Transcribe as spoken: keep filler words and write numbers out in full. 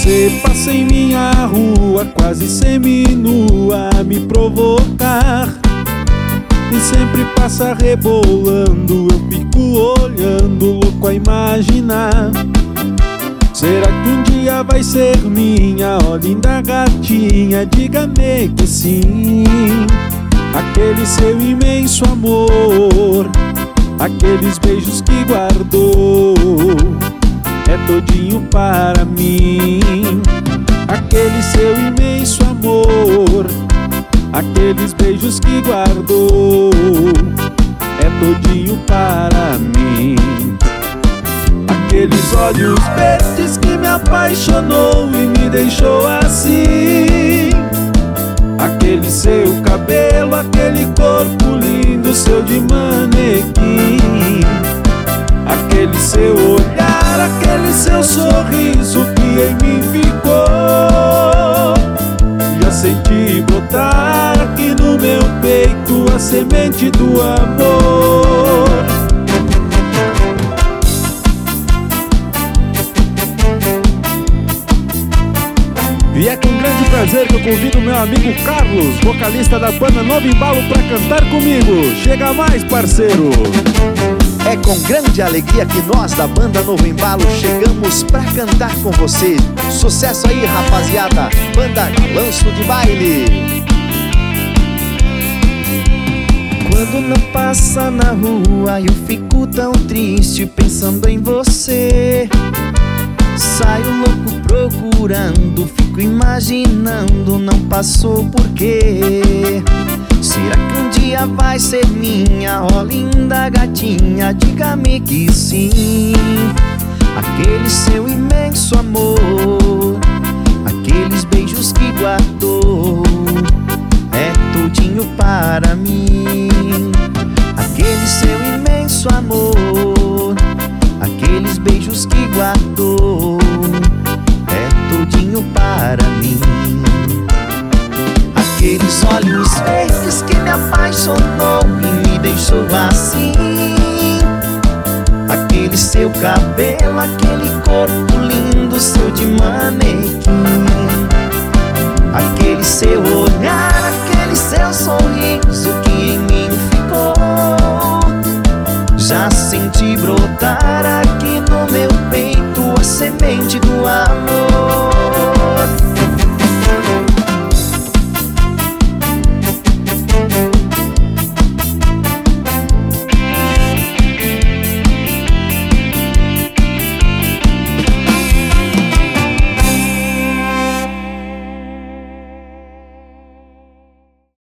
Você passa em minha rua quase seminua a me provocar, e sempre passa rebolando, eu fico olhando, louco a imaginar. Será que um dia vai ser minha, ó linda gatinha, diga-me que sim. Aquele seu imenso amor, aqueles beijos que guardou, é todinho para mim. Aquele seu imenso amor, aqueles beijos que guardou, é todinho para mim. Aqueles olhos verdes que me apaixonou e me deixou assim. Aquele seu cabelo, aquele corpo lindo, seu de manequim. Aquele seu olhar, aquele seu sorriso que em mim ficou. Já senti brotar aqui no meu peito a semente do amor. E é com grande prazer que eu convido meu amigo Carlos, vocalista da banda Novo Embalo, para cantar comigo. Chega mais, parceiro! É com grande alegria que nós da banda Novo Embalo chegamos pra cantar com você. Sucesso aí, rapaziada! Banda Lanço de Baile. Quando não passa na rua eu fico tão triste pensando em você. Saio louco procurando, fico imaginando, não passou por quê? Será que um dia vai ser minha, ó linda gatinha, diga-me que sim. Aquele seu imenso amor, aqueles beijos que guardou, é tudinho para mim. Aquele seu imenso amor, aqueles beijos que guardou, é tudinho para mim. Aqueles olhos verdes que me apaixonou e me deixou assim. Aquele seu cabelo, aquele corpo lindo, seu de manequim. Aquele seu olhar, aquele seu sorriso que em mim ficou. Já senti brotar aqui no meu peito a semente do amor.